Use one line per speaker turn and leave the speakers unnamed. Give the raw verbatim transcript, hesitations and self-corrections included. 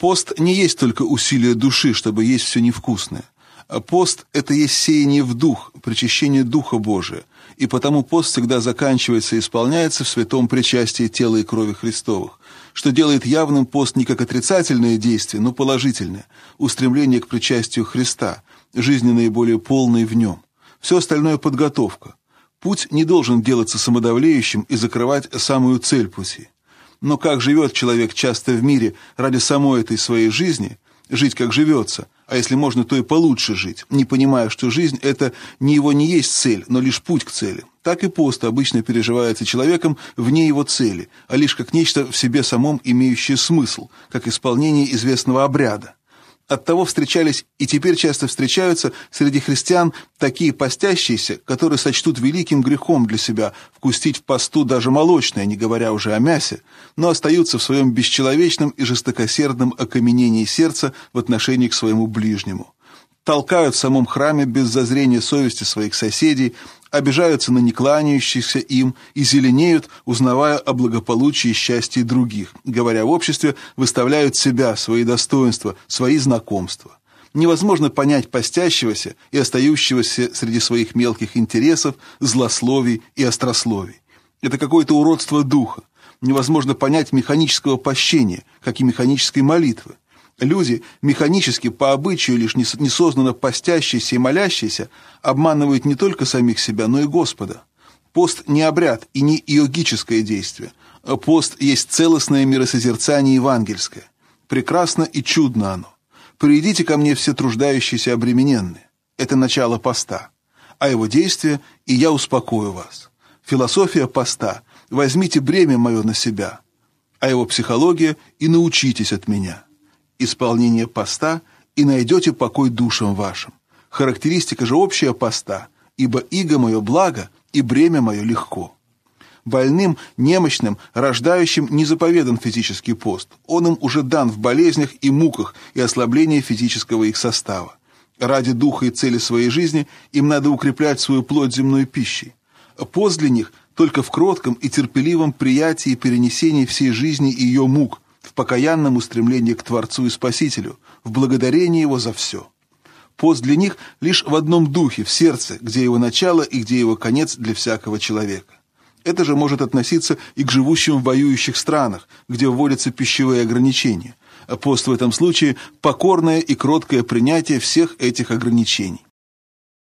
Пост не есть только усилие души, чтобы есть все невкусное. Пост – это есть сеяние в дух, причащение Духа Божия, и потому пост всегда заканчивается и исполняется в святом причастии тела и крови Христовых, что делает явным пост не как отрицательное действие, но положительное, устремление к причастию Христа, жизни наиболее полной в нем. Все остальное – подготовка. Путь не должен делаться самодовлеющим и закрывать самую цель пути. Но как живет человек часто в мире ради самой этой своей жизни, жить как живется, а если можно, то и получше жить, не понимая, что жизнь – это не его не есть цель, но лишь путь к цели. Так и пост обычно переживается человеком вне его цели, а лишь как нечто в себе самом имеющее смысл, как исполнение известного обряда. Оттого встречались и теперь часто встречаются среди христиан такие постящиеся, которые сочтут великим грехом для себя вкусить в посту даже молочное, не говоря уже о мясе, но остаются в своем бесчеловечном и жестокосердном окаменении сердца в отношении к своему ближнему. Толкают в самом храме без зазрения совести своих соседей, обижаются на некланяющихся им и зеленеют, узнавая о благополучии и счастье других, говоря в обществе, выставляют себя, свои достоинства, свои знакомства. Невозможно понять постящегося и остающегося среди своих мелких интересов, злословий и острословий. Это какое-то уродство духа. Невозможно понять механического пощения, как и механической молитвы. Люди, механически, по обычаю лишь несознанно постящиеся и молящиеся, обманывают не только самих себя, но и Господа. Пост не обряд и не йогическое действие. Пост есть целостное миросозерцание евангельское. Прекрасно и чудно оно. «Придите ко мне все труждающиеся и обремененные». Это начало поста. А его действие – и я успокою вас. Философия поста – возьмите бремя мое на себя. А его психология – и научитесь от меня. Исполнение поста, и найдете покой душам вашим. Характеристика же общая поста, ибо иго мое благо, и бремя мое легко. Больным, немощным, рождающим не заповедан физический пост. Он им уже дан в болезнях и муках и ослаблении физического их состава. Ради духа и цели своей жизни им надо укреплять свою плоть земной пищей. Пост для них только в кротком и терпеливом приятии и перенесении всей жизни и ее мук, в покаянном устремлении к Творцу и Спасителю, в благодарении Его за все. Пост для них лишь в одном духе, в сердце, где его начало и где его конец для всякого человека. Это же может относиться и к живущим в воюющих странах, где вводятся пищевые ограничения. Пост в этом случае – покорное и кроткое принятие всех этих ограничений.